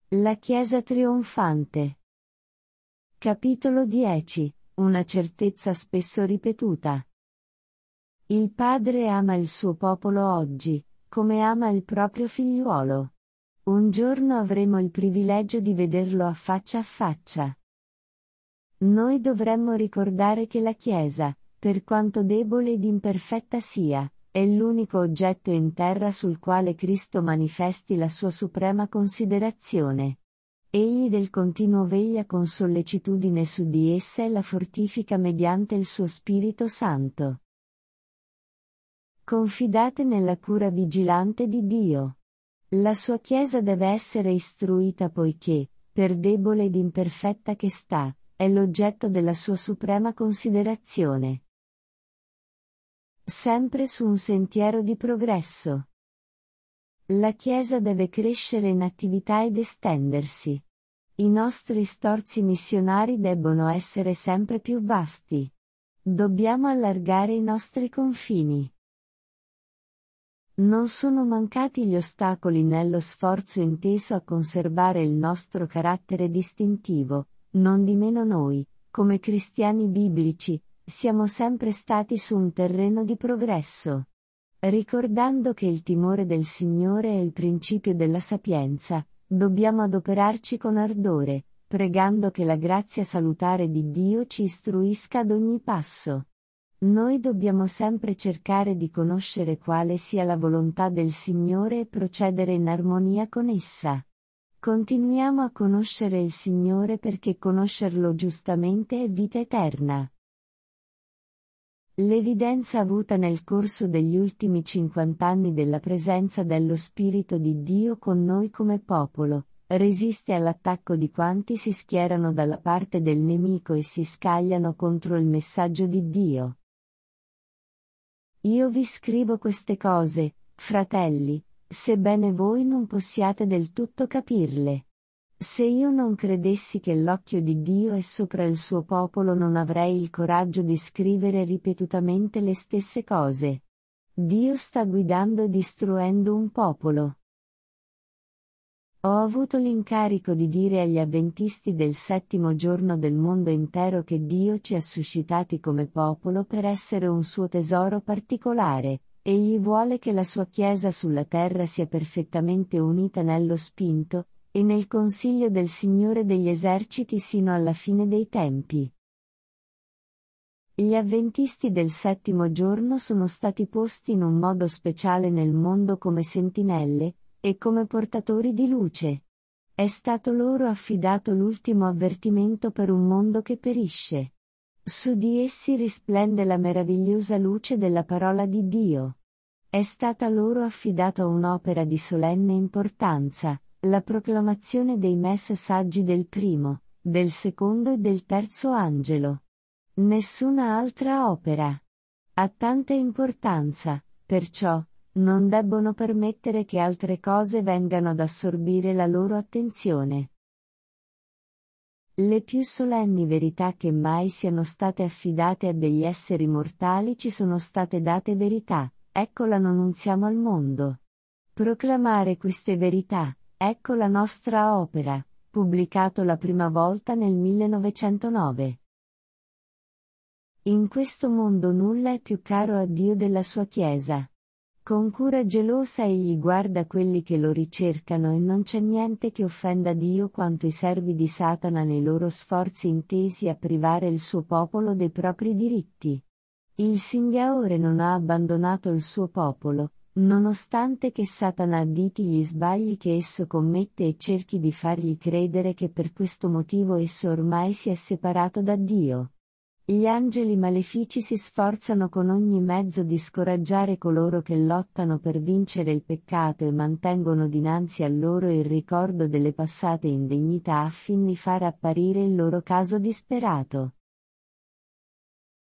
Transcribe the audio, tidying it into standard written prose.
La Chiesa trionfante. Capitolo 10. Una certezza spesso ripetuta. Il Padre ama il suo popolo oggi, come ama il proprio figliuolo. Un giorno avremo il privilegio di vederlo a faccia. Noi dovremmo ricordare che la Chiesa, per quanto debole ed imperfetta sia, è l'unico oggetto in terra sul quale Cristo manifesti la sua suprema considerazione. Egli del continuo veglia con sollecitudine su di essa e la fortifica mediante il suo Spirito Santo. Confidate nella cura vigilante di Dio. La sua Chiesa deve essere istruita poiché, per debole ed imperfetta che sta, è l'oggetto della sua suprema considerazione. Sempre su un sentiero di progresso. La Chiesa deve crescere in attività ed estendersi. I nostri sforzi missionari debbono essere sempre più vasti. Dobbiamo allargare i nostri confini. Non sono mancati gli ostacoli nello sforzo inteso a conservare il nostro carattere distintivo, nondimeno noi, come cristiani biblici, siamo sempre stati su un terreno di progresso. Ricordando che il timore del Signore è il principio della sapienza, dobbiamo adoperarci con ardore, pregando che la grazia salutare di Dio ci istruisca ad ogni passo. Noi dobbiamo sempre cercare di conoscere quale sia la volontà del Signore e procedere in armonia con essa. Continuiamo a conoscere il Signore perché conoscerlo giustamente è vita eterna. L'evidenza avuta nel corso degli ultimi 50 anni della presenza dello Spirito di Dio con noi come popolo, resiste all'attacco di quanti si schierano dalla parte del nemico e si scagliano contro il messaggio di Dio. Io vi scrivo queste cose, fratelli, sebbene voi non possiate del tutto capirle. Se io non credessi che l'occhio di Dio è sopra il suo popolo non avrei il coraggio di scrivere ripetutamente le stesse cose. Dio sta guidando e istruendo un popolo. Ho avuto l'incarico di dire agli avventisti del settimo giorno del mondo intero che Dio ci ha suscitati come popolo per essere un suo tesoro particolare. Egli vuole che la sua Chiesa sulla terra sia perfettamente unita nello spinto, e nel consiglio del Signore degli eserciti sino alla fine dei tempi. Gli avventisti del settimo giorno sono stati posti in un modo speciale nel mondo come sentinelle, e come portatori di luce. È stato loro affidato l'ultimo avvertimento per un mondo che perisce. Su di essi risplende la meravigliosa luce della parola di Dio. È stata loro affidata un'opera di solenne importanza, la proclamazione dei messaggi del primo, del secondo e del terzo angelo. Nessuna altra opera ha tanta importanza, perciò, non debbono permettere che altre cose vengano ad assorbire la loro attenzione. Le più solenni verità che mai siano state affidate a degli esseri mortali ci sono state date verità, eccola annunziamo al mondo. Proclamare queste verità, ecco la nostra opera, pubblicato la prima volta nel 1909. In questo mondo nulla è più caro a Dio della sua Chiesa. Con cura gelosa egli guarda quelli che lo ricercano e non c'è niente che offenda Dio quanto i servi di Satana nei loro sforzi intesi a privare il suo popolo dei propri diritti. Il Signore non ha abbandonato il suo popolo, nonostante che Satana additi gli sbagli che esso commette e cerchi di fargli credere che per questo motivo esso ormai si è separato da Dio. Gli angeli malefici si sforzano con ogni mezzo di scoraggiare coloro che lottano per vincere il peccato e mantengono dinanzi a loro il ricordo delle passate indegnità affin di far apparire il loro caso disperato.